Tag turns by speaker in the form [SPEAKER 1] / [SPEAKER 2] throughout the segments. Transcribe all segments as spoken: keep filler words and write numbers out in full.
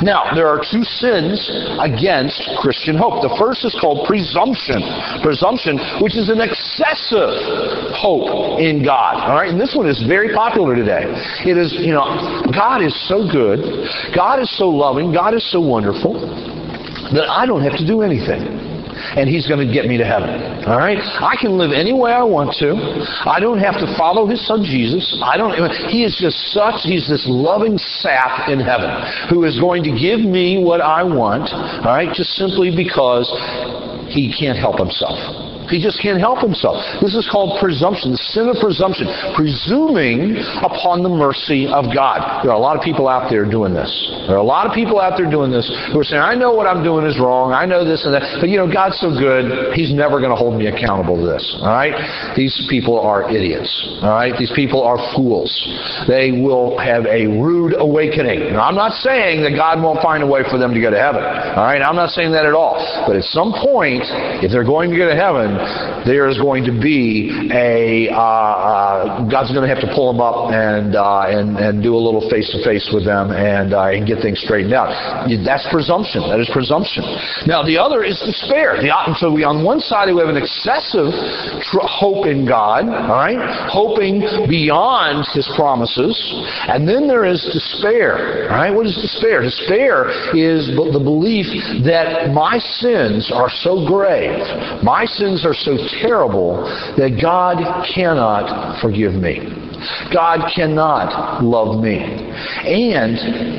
[SPEAKER 1] Now, there are two sins against Christian hope. The first is called presumption. Presumption, which is an excessive hope in God. All right, and this one is very popular today. It is, you know, God is so good, God is so loving, God is so wonderful that I don't have to do anything, and He's going to get me to heaven. All right? I can live any way I want to. I don't have to follow His Son Jesus. I don't. He is just such, He's this loving sap in heaven who is going to give me what I want, all right, just simply because He can't help Himself. He just can't help himself. This is called presumption, the sin of presumption, presuming upon the mercy of God. There are a lot of people out there doing this. There are a lot of people out there doing this who are saying, I know what I'm doing is wrong, I know this and that, but you know, God's so good, He's never going to hold me accountable to this. All right? These people are idiots. All right? These people are fools. They will have a rude awakening. Now, I'm not saying that God won't find a way for them to go to heaven. All right? I'm not saying that at all. But at some point, if they're going to go to heaven, there is going to be a uh, uh, God's going to have to pull them up and uh, and and do a little face to face with them and uh, and get things straightened out. That's presumption. That is presumption. Now the other is despair. The, so we on one side we have an excessive tr- hope in God, all right, hoping beyond His promises, and then there is despair. All right, what is despair? Despair is the belief that my sins are so grave, my sins are so terrible that God cannot forgive me. God cannot love me. And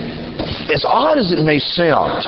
[SPEAKER 1] as odd as it may sound,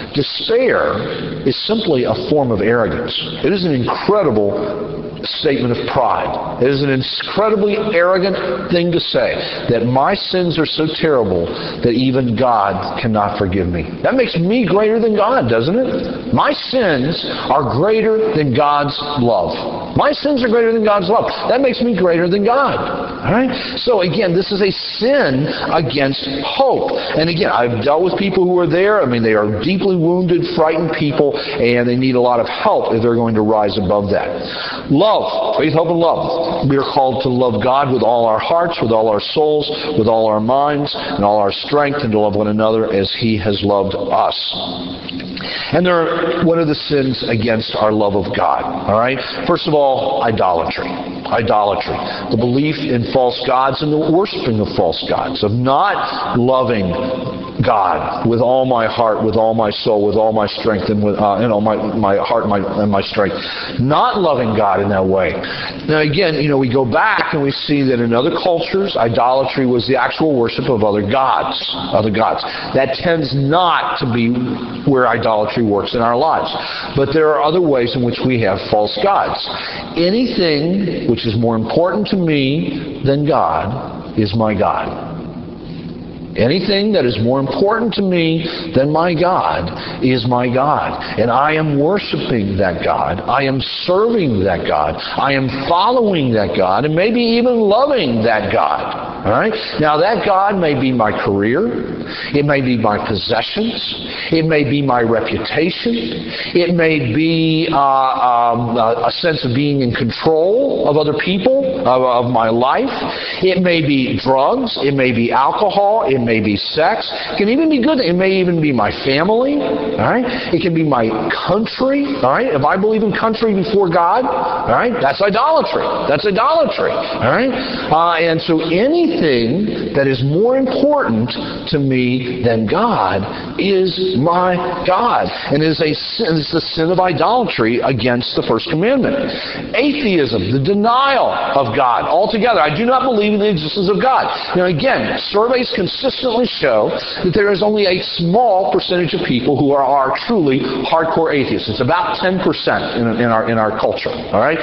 [SPEAKER 1] despair is simply a form of arrogance. It is an incredible statement of pride. It is an incredibly arrogant thing to say, that my sins are so terrible that even God cannot forgive me. That makes me greater than God, doesn't it? My sins are greater than God's love. My sins are greater than God's love. That makes me greater than God. All right? So again, this is a sin against hope. And again, I've dealt with people who are there. I mean, they are deeply wounded, frightened people, and they need a lot of help if they're going to rise above that. Love, faith, hope, and love. We are called to love God with all our hearts, with all our souls, with all our minds, and all our strength, and to love one another as He has loved us. And there are, what are the sins against our love of God? All right? First of all, idolatry. Idolatry. The belief in false gods and the worshiping of false gods, of not loving God with all my heart, with all my soul, with all my strength, and with uh, you know my my heart, my and my strength. Not loving God in that way. Now again, you know, we go back and we see that in other cultures, idolatry was the actual worship of other gods, other gods. That tends not to be where idolatry works in our lives. But there are other ways in which we have false gods. Anything which is more important to me than God is my God. Anything that is more important to me than my God is my God. And I am worshiping that God. I am serving that God. I am following that God, and maybe even loving that God. All right? Now that God may be my career. It may be my possessions. It may be my reputation. It may be uh, um, a sense of being in control of other people, of, of my life. It may be drugs. It may be alcohol. It may be sex. It can even be good. It may even be my family. All right? It can be my country. All right? If I believe in country before God, all right, that's idolatry. That's idolatry. All right? Uh, and so anything that is more important to me than God is my God. And it is a sin, it's the sin of idolatry against the first commandment. Atheism, the denial of God altogether. I do not believe in the existence of God. Now again, surveys consistently show that there is only a small percentage of people who are, are truly hardcore atheists. It's about ten percent in, in our in our culture. All right?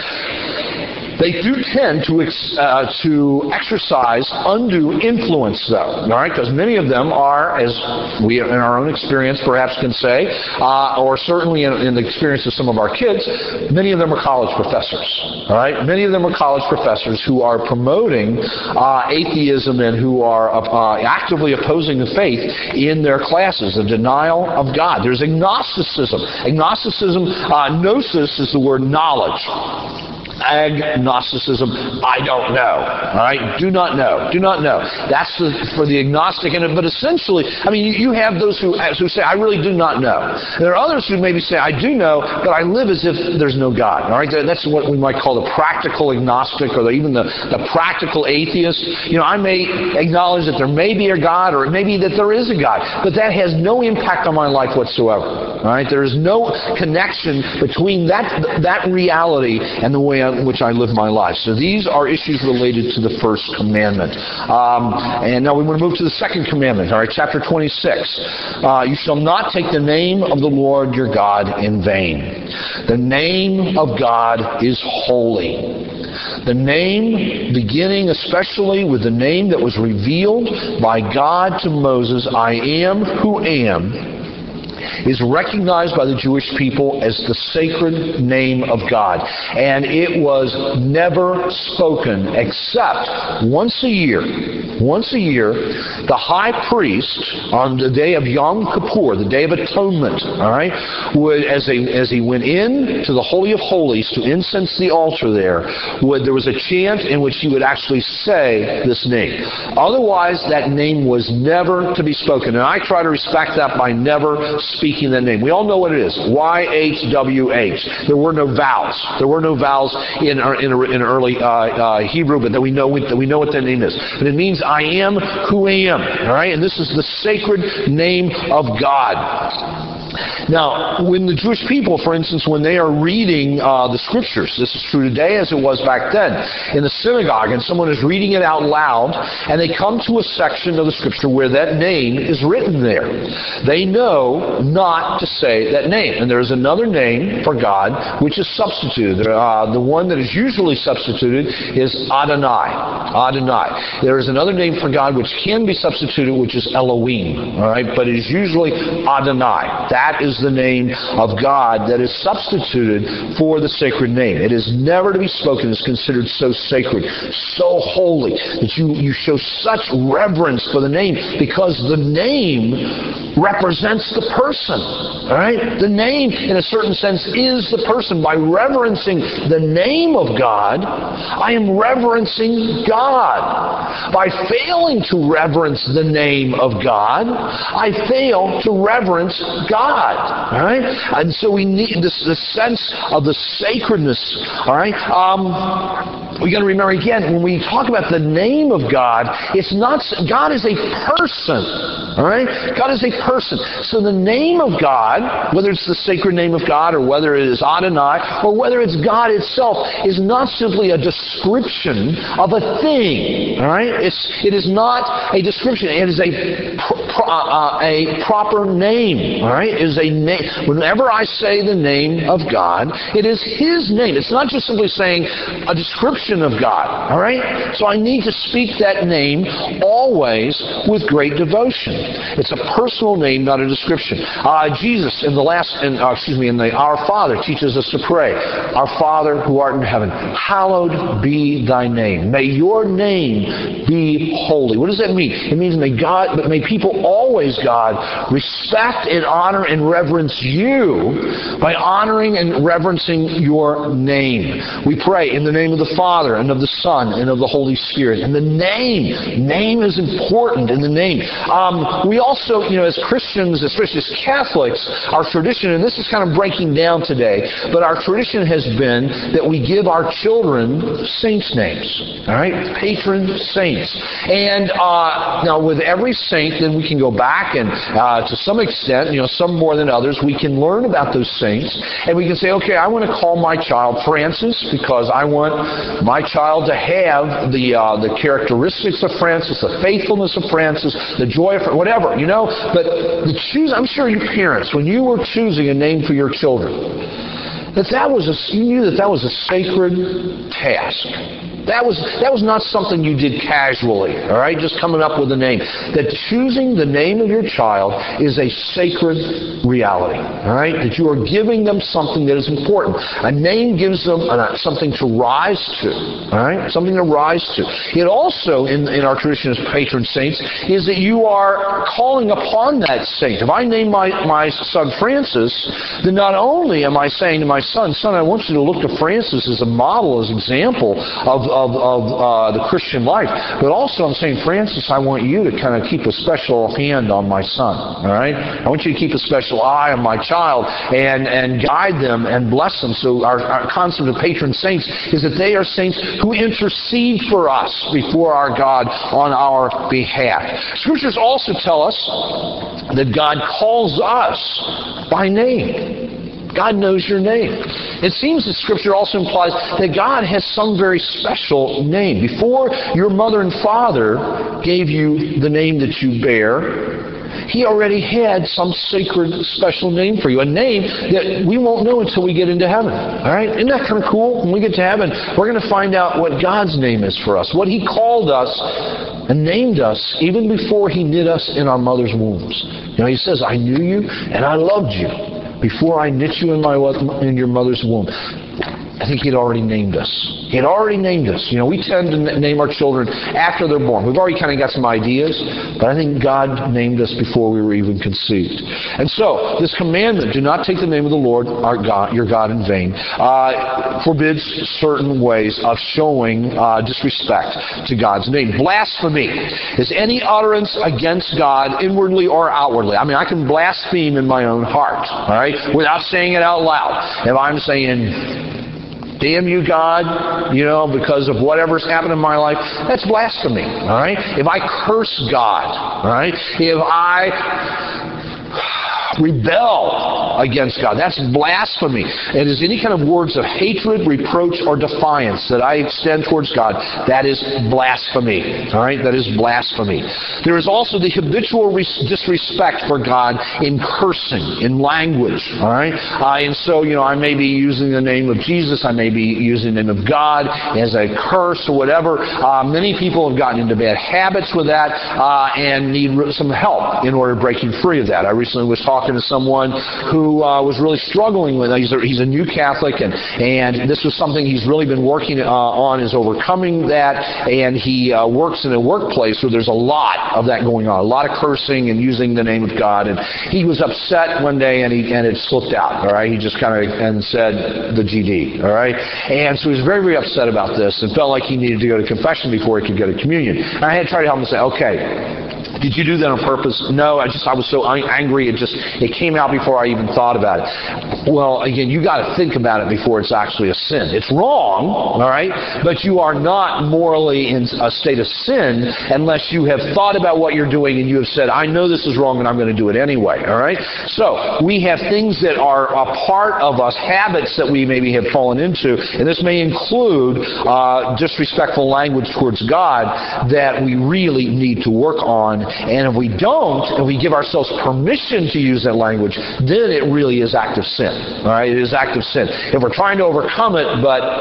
[SPEAKER 1] They do tend to ex, uh, to exercise undue influence, though, all right? Because many of them are, as we in our own experience perhaps can say, uh, or certainly in, in the experience of some of our kids, many of them are college professors, all right? Many of them are college professors who are promoting uh, atheism and who are uh, actively opposing the faith in their classes, the denial of God. There's agnosticism. Agnosticism, uh, gnosis is the word knowledge. agnosticism. I don't know. All right? Do not know. Do not know. That's the, for the agnostic. And but essentially, I mean, you, you have those who, who say, I really do not know. And there are others who maybe say, I do know, but I live as if there's no God. All right? That's what we might call the practical agnostic, or the, even the, the practical atheist. You know, I may acknowledge that there may be a God, or it may be that there is a God, but that has no impact on my life whatsoever. All right? There is no connection between that that reality and the way in which I live my life. So these are issues related to the first commandment. Um, and now we want to move to the second commandment. All right, chapter twenty-six. Uh, you shall not take the name of the Lord your God in vain. The name of God is holy. The name, beginning especially with the name that was revealed by God to Moses, I am who am, is recognized by the Jewish people as the sacred name of God. And it was never spoken except once a year. Once a year, the high priest, on the day of Yom Kippur, the Day of Atonement, all right, would, as, they, as he went in to the Holy of Holies to incense the altar there, would, there was a chant in which he would actually say this name. Otherwise, that name was never to be spoken. And I try to respect that by never speaking that name. We all know what it is. Y H W H. There were no vowels. There were no vowels in in, in early uh, uh, Hebrew, but that we know that we know what that name is. But it means I am who I am. All right, and this is the sacred name of God. Now, when the Jewish people, for instance, when they are reading uh, the Scriptures, this is true today as it was back then, in the synagogue, and someone is reading it out loud, and they come to a section of the Scripture where that name is written there. They know not to say that name. And there is another name for God which is substituted. Uh, the one that is usually substituted is Adonai. Adonai. There is another name for God which can be substituted, which is Elohim. All right? But it is usually Adonai. That is the name of God that is substituted for the sacred name. It is never to be spoken. It's considered so sacred, so holy, that you, you show such reverence for the name, because the name represents the person. All right? The name, in a certain sense, is the person. By reverencing the name of God, I am reverencing God. By failing to reverence the name of God, I fail to reverence God. All right? And so we need this, this sense of the sacredness. All right? Um, we got to remember again, when we talk about the name of God, it's not, God is a person. All right? God is a person. So the name of God, whether it's the sacred name of God, or whether it is Adonai, or whether it's God itself, is not simply a description of a thing. All right? It's, it is not a description. It is a, pro, uh, a proper name. All right? It is a name. Whenever I say the name of God, it is His name. It's not just simply saying a description of God. All right? So I need to speak that name always with great devotion. It's a personal name, not a description. Uh, Jesus, in the last, in, uh, excuse me, in the Our Father, teaches us to pray, Our Father who art in heaven, hallowed be Thy name. May Your name be holy. What does that mean? It means may God, but may people always, God, respect and honor and reverence You by honoring and reverencing Your name. We pray in the name of the Father and of the Son and of the Holy Spirit. And the name, name is important in the name. Um, we also, you know, as Christians, especially as Catholics, our tradition, and this is kind of breaking down today, but our tradition has been that we give our children saints' names. All right? Patron saints. And uh, now with every saint, then we can go back and uh, to some extent, you know, some more than others, we can learn about those saints, and we can say, okay, I want to call my child Francis because I want my child to have the uh, the characteristics of Francis, the faithfulness of Francis, the joy of whatever, you know. But the choose, I'm sure you parents, when you were choosing a name for your children, that that was a, you knew that that was a sacred task. That was, that was not something you did casually, all right, just coming up with a name. That choosing the name of your child is a sacred reality, all right, that you are giving them something that is important. A name gives them uh, something to rise to, all right, something to rise to. It also, in, in our tradition as patron saints, is that you are calling upon that saint. If I name my, my son Francis, then not only am I saying to my son, son, I want you to look to Francis as a model, as an example of of, of uh, the Christian life. But also I'm saying, Francis, I want you to kind of keep a special hand on my son. All right? I want you to keep a special eye on my child and, and guide them and bless them. So our, our concept of patron saints is that they are saints who intercede for us before our God on our behalf. Scriptures also tell us that God calls us by name. God knows your name. It seems that Scripture also implies that God has some very special name. Before your mother and father gave you the name that you bear, He already had some sacred special name for you. A name that we won't know until we get into heaven. All right? Isn't that kind of cool? When we get to heaven, we're going to find out what God's name is for us. What He called us and named us even before He knit us in our mother's wombs. You know, He says, I knew you and I loved you before I knit you in my in your mother's womb. I think He'd already named us. He had already named us. You know, we tend to name our children after they're born. We've already kind of got some ideas, but I think God named us before we were even conceived. And so, this commandment, do not take the name of the Lord, our God, your God, in vain, uh, forbids certain ways of showing uh, disrespect to God's name. Blasphemy is any utterance against God, inwardly or outwardly. I mean, I can blaspheme in my own heart, all right, without saying it out loud. If I'm saying, damn you, God, you know, because of whatever's happened in my life, that's blasphemy, all right? If I curse God, all right? If I rebel against God, that's blasphemy. It is any kind of words of hatred, reproach, or defiance that I extend towards God. That is blasphemy. All right? That is blasphemy. There is also the habitual disrespect for God in cursing, in language. All right? Uh, and so, you know, I may be using the name of Jesus. I may be using the name of God as a curse or whatever. Uh, many people have gotten into bad habits with that uh, and need some help in order breaking free of that. I recently was talking to someone who uh, was really struggling with it. He's a, he's a new Catholic, and, and this was something he's really been working uh, on, is overcoming that, and he uh, works in a workplace where there's a lot of that going on, a lot of cursing and using the name of God, and he was upset one day, and he and it slipped out, all right? He just kind of and said the G D, all right? And so he was very, very upset about this and felt like he needed to go to confession before he could go to communion. And I had to try to help him say, okay, did you do that on purpose? No, I just I was so angry, it just it came out before I even thought about it. Well, again, you got to think about it before it's actually a sin. It's wrong, all right, but you are not morally in a state of sin unless you have thought about what you're doing and you have said, I know this is wrong and I'm going to do it anyway, all right? So we have things that are a part of us, habits that we maybe have fallen into, and this may include uh, disrespectful language towards God that we really need to work on. And if we don't, and we give ourselves permission to use that language, then it really is active sin. All right, it is active sin. If we're trying to overcome it,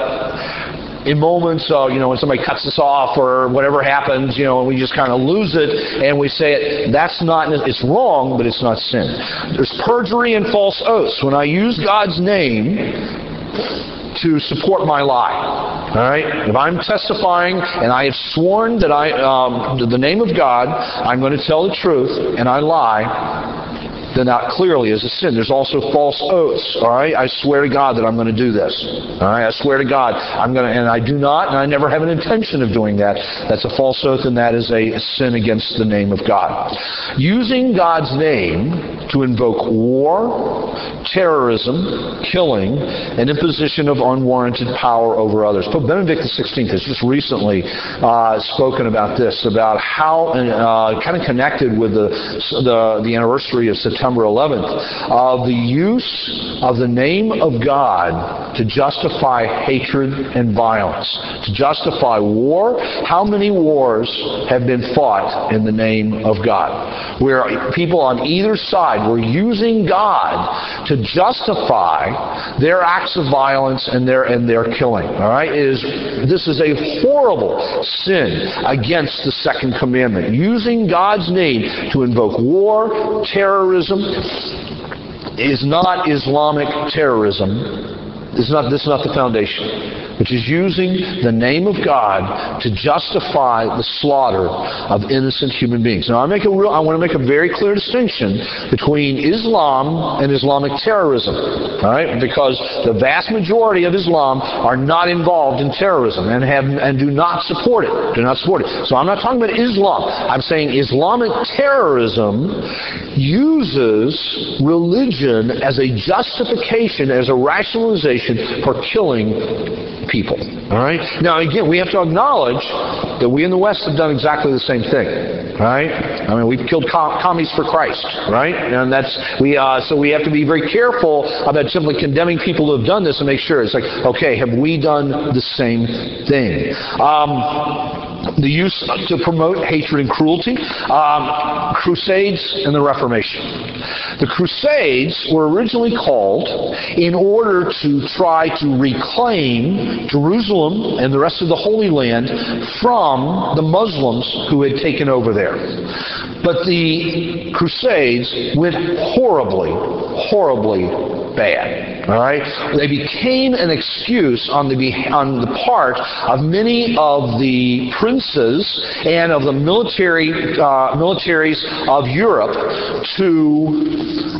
[SPEAKER 1] but in moments, uh, you know, when somebody cuts us off or whatever happens, you know, and we just kind of lose it, and we say it, that's not, it's wrong, but it's not sin. There's perjury and false oaths. When I use God's name to support my lie. All right? If I'm testifying and I have sworn that I, um, the name of God, I'm going to tell the truth, and I lie, then that clearly is a sin. There's also false oaths. All right? I swear to God that I'm going to do this. All right? I swear to God I'm going to, and I do not, and I never have an intention of doing that. That's a false oath, and that is a sin against the name of God. Using God's name to invoke war, terrorism, killing, and imposition of unwarranted power over others. Pope Benedict the sixteenth has just recently uh, spoken about this, about how, uh, kind of connected with the, the, the anniversary of September September eleventh, of the use of the name of God to justify hatred and violence, to justify war. How many wars have been fought in the name of God? Where people on either side were using God to justify their acts of violence and their and their killing. All right, it is this is a horrible sin against the second commandment. Using God's name to invoke war, terrorism is not Islamic terrorism. This is not, this is not the foundation, which is using the name of God to justify the slaughter of innocent human beings. Now, I make a real, I want to make a very clear distinction between Islam and Islamic terrorism, all right? Because the vast majority of Islam are not involved in terrorism and have and do not support it. Do not support it. So I'm not talking about Islam. I'm saying Islamic terrorism uses religion as a justification, as a rationalization for killing people. All right? Now, again, we have to acknowledge that we in the West have done exactly the same thing. Right? I mean, we've killed com- commies for Christ. Right? And that's we. Uh, so we have to be very careful about simply condemning people who have done this and make sure it's like, okay, have we done the same thing? Um, the use to promote hatred and cruelty, um, Crusades and the Reformation. The Crusades were originally called in order to try to reclaim Jerusalem and the rest of the Holy Land from the Muslims who had taken over there. But the Crusades went horribly, horribly bad. All right, they became an excuse on the on the part of many of the princes and of the military uh, militaries of Europe to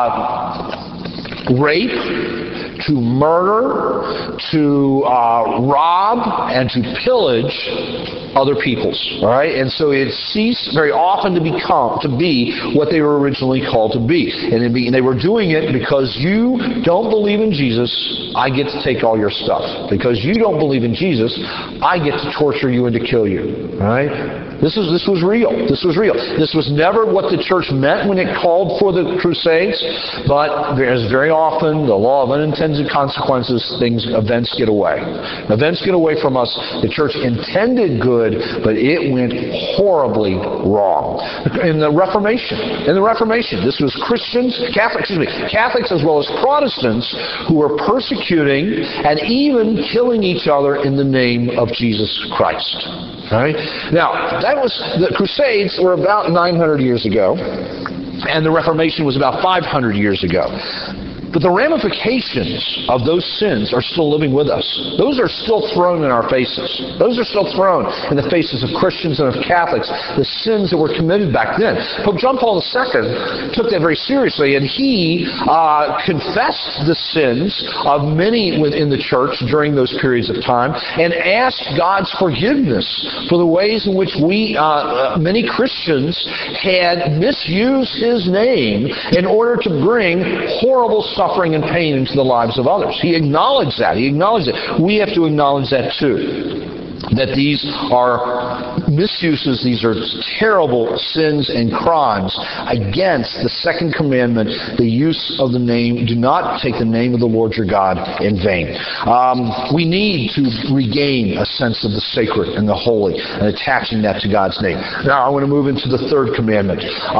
[SPEAKER 1] uh, rape, to murder, to uh, rob, and to pillage other peoples. All right, and so it ceased very often to become to be what they were originally called to be, and, be, and they were doing it because you don't believe in Jesus. I get to take all your stuff. Because you don't believe in Jesus, I get to torture you and to kill you. All right. This is this was real. This was real. This was never what the church meant when it called for the Crusades, but there's very often the law of unintended consequences. Things, events get away. Events get away from us. The church intended good, but it went horribly wrong. In the Reformation, in the Reformation, this was Christians, Catholics, excuse me, Catholics as well as Protestants who were persecuting and even killing each other in the name of Jesus Christ. All right? Now, that was the Crusades were about nine hundred years ago, and the Reformation was about five hundred years ago. But the ramifications of those sins are still living with us. Those are still thrown in our faces. Those are still thrown in the faces of Christians and of Catholics, the sins that were committed back then. Pope John Paul the Second took that very seriously, and he uh, confessed the sins of many within the church during those periods of time and asked God's forgiveness for the ways in which we, uh, many Christians, had misused His name in order to bring horrible suffering and pain into the lives of others. He acknowledged that. He acknowledged it. We have to acknowledge that too. That these are misuses, these are terrible sins and crimes against the second commandment, the use of the name. Do not take the name of the Lord your God in vain. Um, we need to regain a sense of the sacred and the holy and attaching that to God's name. Now I want to move into the third commandment.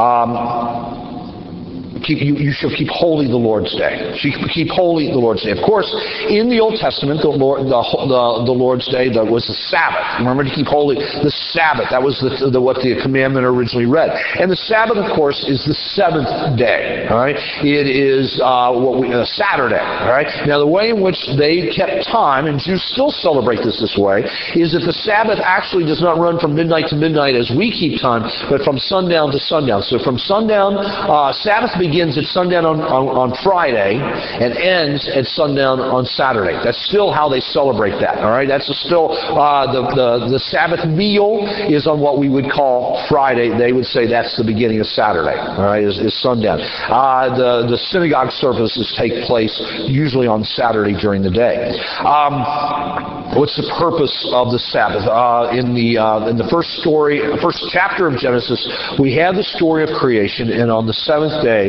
[SPEAKER 1] Um, Keep, you, you shall keep holy the Lord's day. Keep holy the Lord's day. Of course, in the Old Testament, the Lord, the, the, the Lord's day that was the Sabbath. Remember to keep holy the Sabbath. That was the, the, what the commandment originally read. And the Sabbath, of course, is the seventh day. All right, it is uh, what we uh, Saturday. All right. Now, the way in which they kept time, and Jews still celebrate this this way, is that the Sabbath actually does not run from midnight to midnight as we keep time, but from sundown to sundown. So from sundown, uh, Sabbath begins begins at sundown on, on, on Friday and ends at sundown on Saturday. That's still how they celebrate that. All right, that's still uh, the, the the Sabbath meal is on what we would call Friday. They would say that's the beginning of Saturday. All right, is, is sundown. Uh, the the synagogue services take place usually on Saturday during the day. Um, what's the purpose of the Sabbath? Uh, in the uh, in the first story, first chapter of Genesis, we have the story of creation, and on the seventh day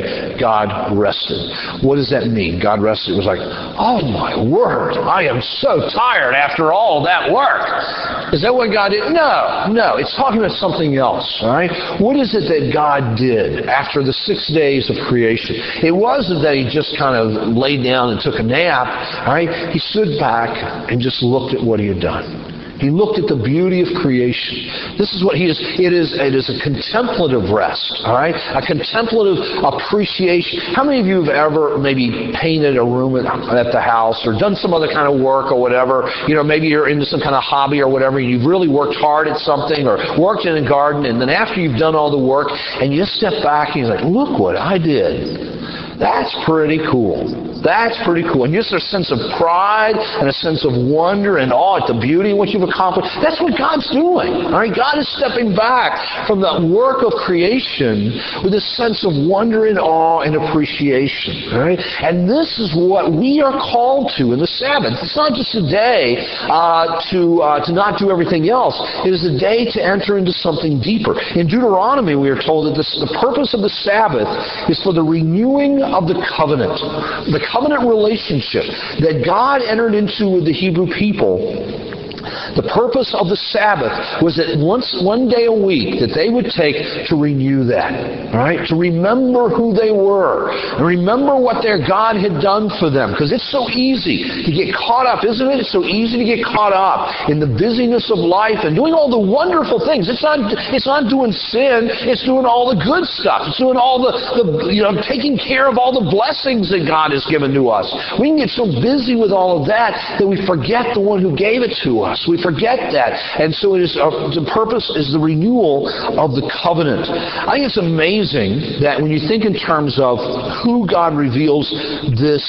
[SPEAKER 1] day, God rested. What does that mean? God rested. It was like, oh my word, I am so tired after all that work. Is that what God did? No, no. It's talking about something else. All right. What is it that God did after the six days of creation? It wasn't that He just kind of laid down and took a nap. All right. He stood back and just looked at what He had done. He looked at the beauty of creation. This is what he is. It is, it is a contemplative rest, all right? A contemplative appreciation. How many of you have ever maybe painted a room at, at the house or done some other kind of work or whatever? You know, maybe you're into some kind of hobby or whatever, and you've really worked hard at something or worked in a garden, and then after you've done all the work, and you just step back and you're like, look what I did. That's pretty cool. That's pretty cool. And just a sense of pride and a sense of wonder and awe at the beauty of what you've accomplished. That's what God's doing. All right? God is stepping back from the work of creation with a sense of wonder and awe and appreciation. All right? And this is what we are called to in the Sabbath. It's not just a day uh, to uh, to not do everything else. It is a day to enter into something deeper. In Deuteronomy, we are told that this, the purpose of the Sabbath is for the renewing of the covenant. The covenant relationship that God entered into with the Hebrew people. The purpose of the Sabbath was that once, one day a week, that they would take to renew that, right? To remember who they were, and remember what their God had done for them. Because it's so easy to get caught up, isn't it? It's so easy to get caught up in the busyness of life and doing all the wonderful things. It's not, it's not doing sin. It's doing all the good stuff. It's doing all the, the, you know, taking care of all the blessings that God has given to us. We can get so busy with all of that that we forget the one who gave it to us. We forget that. And so it is, uh, the purpose is the renewal of the covenant. I think it's amazing that when you think in terms of who God reveals this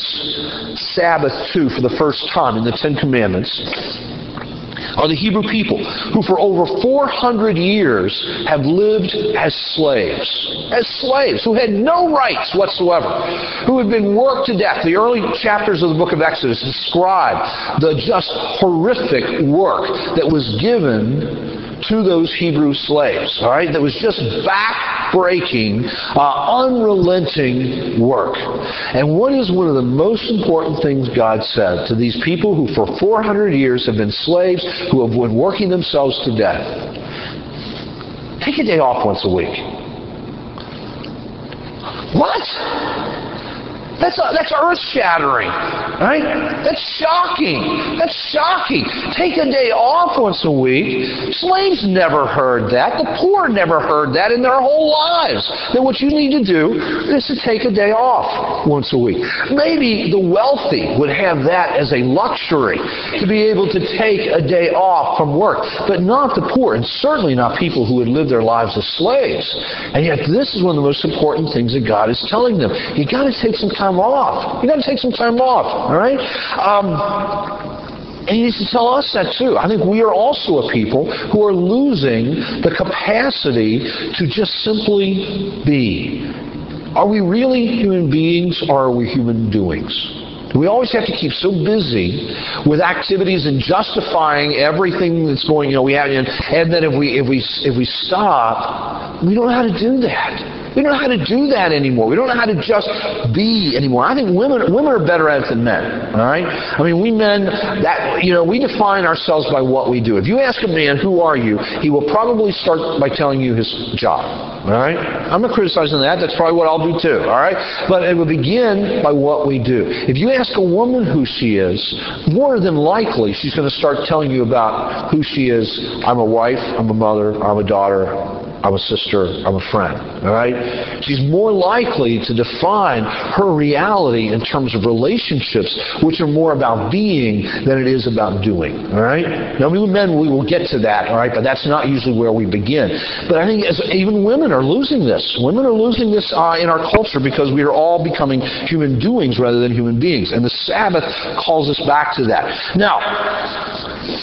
[SPEAKER 1] Sabbath to for the first time in the Ten Commandments, are the Hebrew people, who for over four hundred years have lived as slaves. As slaves, who had no rights whatsoever, who had been worked to death. The early chapters of the book of Exodus describe the just horrific work that was given to those Hebrew slaves, all right? That was just back-breaking, uh, unrelenting work. And what is one of the most important things God said to these people who for four hundred years have been slaves, who have been working themselves to death? Take a day off once a week. What? That's, uh, that's earth-shattering, right? That's shocking. That's shocking. Take a day off once a week. Slaves never heard that. The poor never heard that in their whole lives. That what you need to do is to take a day off once a week. Maybe the wealthy would have that as a luxury, to be able to take a day off from work, but not the poor, and certainly not people who would live their lives as slaves. And yet this is one of the most important things that God is telling them. You've got to take some time off. You got to take some time off, all right? Um, and he needs to tell us that too. I think we are also a people who are losing the capacity to just simply be. Are we really human beings, or are we human doings? We always have to keep so busy with activities and justifying everything that's going, you know, we have, and, and then if we if we if we stop, we don't know how to do that. We don't know how to do that anymore. We don't know how to just be anymore. I think women women are better at it than men. All right? I mean, we men, that you know, we define ourselves by what we do. If you ask a man, "Who are you?" he will probably start by telling you his job. All right? I'm not criticizing that. That's probably what I'll do too. All right? But it will begin by what we do. If you ask a woman who she is, more than likely she's going to start telling you about who she is. I'm a wife. I'm a mother. I'm a daughter. I'm a sister, I'm a friend, all right? She's more likely to define her reality in terms of relationships, which are more about being than it is about doing, all right? Now, we men, we will get to that, all right? But that's not usually where we begin. But I think as, even women are losing this. Women are losing this uh, in our culture because we are all becoming human doings rather than human beings. And the Sabbath calls us back to that. Now,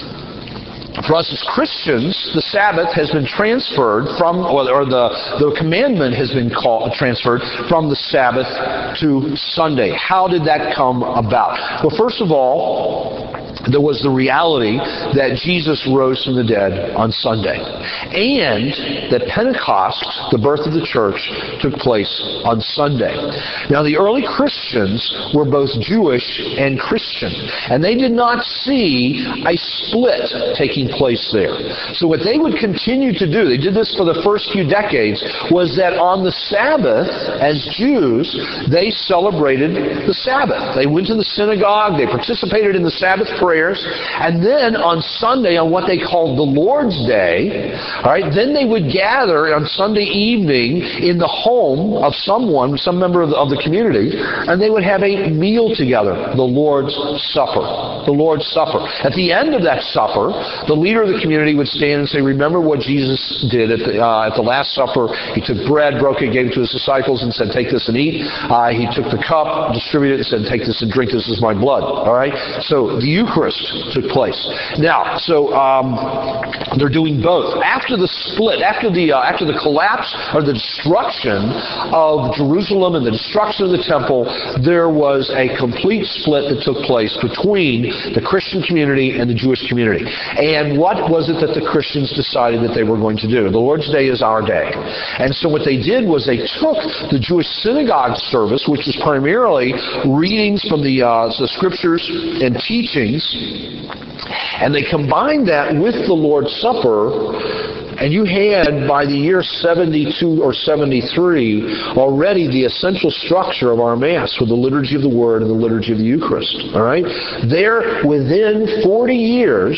[SPEAKER 1] for us as Christians, the Sabbath has been transferred from, or the, the commandment has been called, transferred from the Sabbath to Sunday. How did that come about? Well, first of all, there was the reality that Jesus rose from the dead on Sunday, and that Pentecost, the birth of the church, took place on Sunday. Now, the early Christians were both Jewish and Christian, and they did not see a split taking place there. So what they would continue to do, they did this for the first few decades, was that on the Sabbath, as Jews, they celebrated the Sabbath. They went to the synagogue, they participated in the Sabbath prayer, and then on Sunday, on what they called the Lord's Day, all right, then they would gather on Sunday evening in the home of someone, some member of the, of the community, and they would have a meal together, the Lord's Supper. The Lord's Supper. At the end of that supper, the leader of the community would stand and say, remember what Jesus did at the, uh, at the Last Supper. He took bread, broke it, gave it to his disciples, and said, take this and eat. Uh, he took the cup, distributed it, and said, take this and drink. This is my blood. All right? So the Eucharist took place. Now, so um, they're doing both. After the split, after the uh, after the collapse or the destruction of Jerusalem and the destruction of the temple, there was a complete split that took place between the Christian community and the Jewish community. And what was it that the Christians decided that they were going to do? The Lord's Day is our day. And so what they did was they took the Jewish synagogue service, which was primarily readings from the, uh, the scriptures and teachings, and they combined that with the Lord's Supper, and you had, by the year seventy-two or seventy-three, already the essential structure of our Mass with the liturgy of the Word and the liturgy of the Eucharist. All right? There, within forty years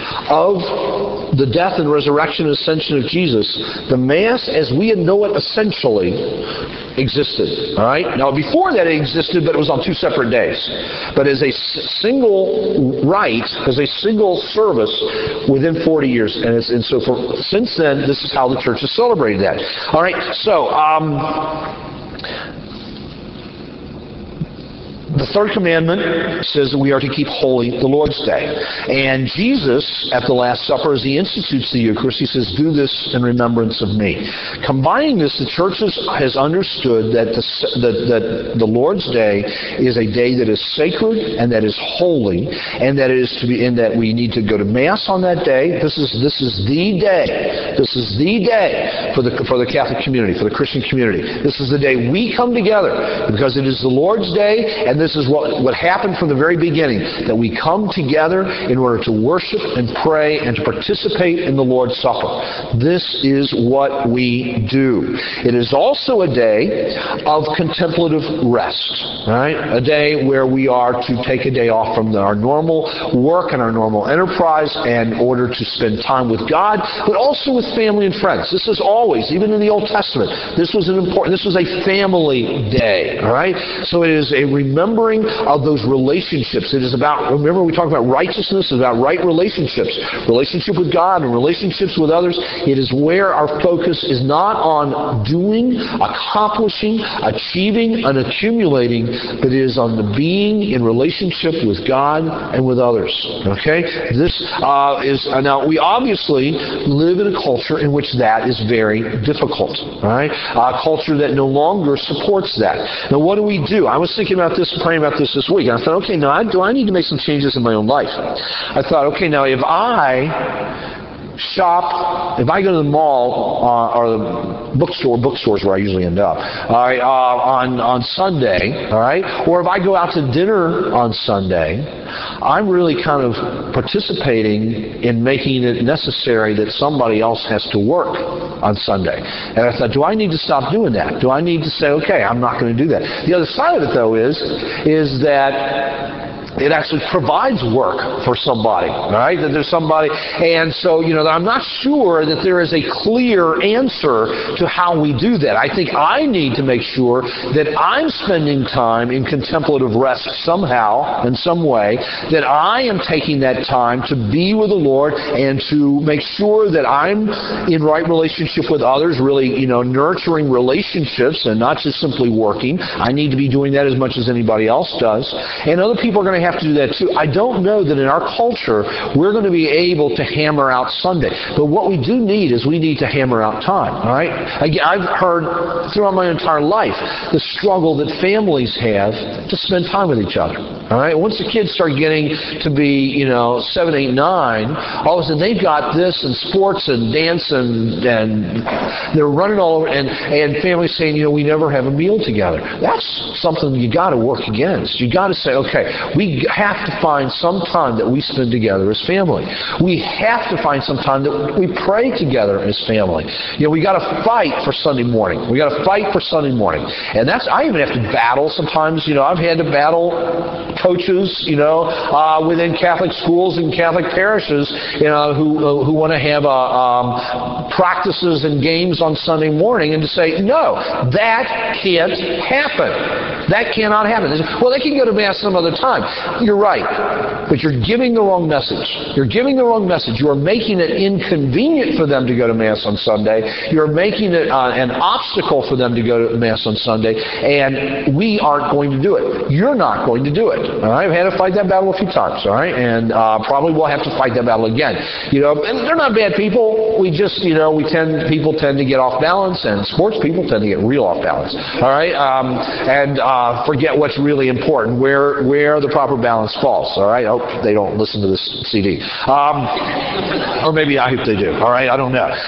[SPEAKER 1] of the death and resurrection and ascension of Jesus, the Mass, as we know it essentially, existed. All right? Now, before that it existed, but it was on two separate days. But as a single rite, as a single service, within forty years. And, it's, and so for, since then, this is how the church has celebrated that. All right? So, um... the third commandment says that we are to keep holy the Lord's Day. And Jesus, at the Last Supper, as he institutes the Eucharist, he says, do this in remembrance of me. Combining this, the church has, has understood that the, that, that the Lord's Day is a day that is sacred and that is holy, and that it is to be, and that we need to go to Mass on that day. This is this is the day. This is the day for the for the Catholic community, for the Christian community. This is the day we come together because it is the Lord's Day, and this is what, what happened from the very beginning, that we come together in order to worship and pray and to participate in the Lord's Supper. This is what we do. It is also a day of contemplative rest, right? A day where we are to take a day off from the, our normal work and our normal enterprise in order to spend time with God, but also with family and friends. This is always, even in the Old Testament, this was an important, this was a family day, all right? So it is a remembrance of those relationships. It is about, remember we talked about righteousness, it's about right relationships. Relationship with God and relationships with others. It is where our focus is not on doing, accomplishing, achieving, and accumulating, but it is on the being in relationship with God and with others. Okay? This uh, is, uh, now we obviously live in a culture in which that is very difficult. Right? A culture that no longer supports that. Now what do we do? I was thinking about this, praying about this this week. And I thought, okay, now I, do I need to make some changes in my own life? I thought, okay, now if I shop, if I go to the mall uh, or the bookstore, bookstores where I usually end up, all right, uh, on on Sunday, all right, or if I go out to dinner on Sunday, I'm really kind of participating in making it necessary that somebody else has to work on Sunday. And I thought, do I need to stop doing that? Do I need to say, okay, I'm not going to do that? The other side of it, though, is is that it actually provides work for somebody, right? That there's somebody, and so, you know, I'm not sure that there is a clear answer to how we do that. I think I need to make sure that I'm spending time in contemplative rest somehow, in some way, that I am taking that time to be with the Lord and to make sure that I'm in right relationship with others, really, you know, nurturing relationships and not just simply working. I need to be doing that as much as anybody else does. And other people are going to have to do that too. I don't know that in our culture we're going to be able to hammer out Sunday. But what we do need is we need to hammer out time. All right? Again, I've heard throughout my entire life the struggle that families have to spend time with each other. All right? Once the kids start getting to be, you know, seven, eight, nine, all of a sudden they've got this and sports and dance and, and they're running all over, and, and families saying, you know, we never have a meal together. That's something you got to work against. You got to say, okay, we have to find some time that we spend together as family. We have to find some time that we pray together as family. You know, we got to fight for Sunday morning. We got to fight for Sunday morning, and that's I even have to battle sometimes. You know, I've had to battle coaches, you know, uh, within Catholic schools and Catholic parishes, you know, who uh, who want to have uh, um, practices and games on Sunday morning, and to say, no, that can't happen. That cannot happen. Well, they can go to Mass some other time. You're right, but you're giving the wrong message. You're giving the wrong message. You are making it inconvenient for them to go to Mass on Sunday. You're making it uh, an obstacle for them to go to Mass on Sunday, and we aren't going to do it. You're not going to do it. All right? I've had to fight that battle a few times, all right? And uh, probably we'll have to fight that battle again. You know, and they're not bad people. We just, you know, we tend, people tend to get off balance, and sports people tend to get real off balance, all right? Um, and uh, forget what's really important, where where the proper balance falls, all right? I hope they don't listen to this C D. Um, or maybe I hope they do, all right? I don't know.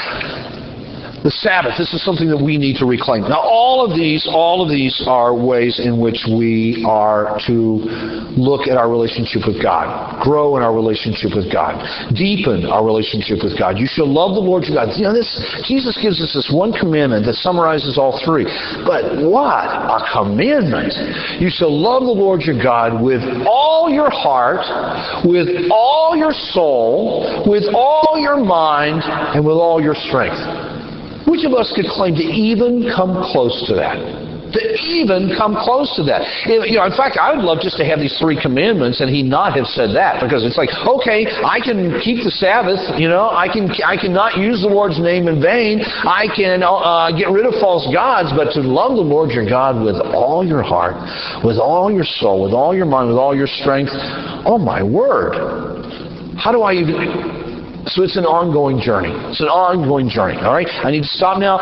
[SPEAKER 1] The Sabbath, this is something that we need to reclaim. Now, all of these, all of these are ways in which we are to look at our relationship with God, grow in our relationship with God, deepen our relationship with God. You shall love the Lord your God. You know, this Jesus gives us this one commandment that summarizes all three. But what a commandment! You shall love the Lord your God with all your heart, with all your soul, with all your mind, and with all your strength. Which of us could claim to even come close to that? To even come close to that. You know, in fact, I would love just to have these three commandments and he not have said that, because it's like, okay, I can keep the Sabbath. You know, I can I can not use the Lord's name in vain. I can uh, get rid of false gods, but to love the Lord your God with all your heart, with all your soul, with all your mind, with all your strength. Oh my word! How do I even? So it's an ongoing journey. It's an ongoing journey, all right? I need to stop now.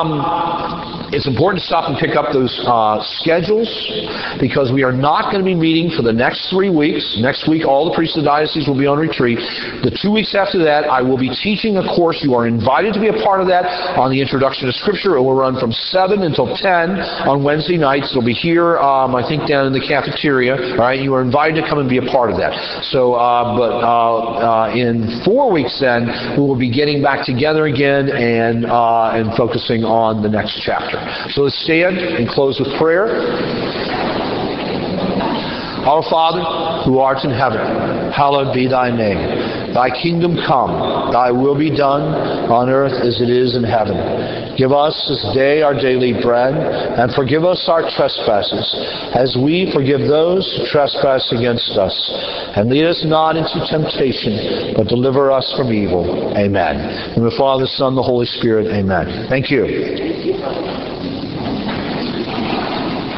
[SPEAKER 1] Um, it's important to stop and pick up those uh, schedules, because we are not going to be meeting for the next three weeks. Next week, all the priests of the diocese will be on retreat. The two weeks after that, I will be teaching a course. You are invited to be a part of that on the Introduction to Scripture. It will run from seven until ten on Wednesday nights. It'll be here, um, I think, down in the cafeteria, all right? You are invited to come and be a part of that. So, uh, but uh, uh, in four weeks, then we will be getting back together again and uh, and focusing on the next chapter. So let's stand and close with prayer. Our Father, who art in heaven, hallowed be thy name. Thy kingdom come, thy will be done on earth as it is in heaven. Give us this day our daily bread, and forgive us our trespasses, as we forgive those who trespass against us. And lead us not into temptation, but deliver us from evil. Amen. In the Father, the Son, the Holy Spirit. Amen. Thank you.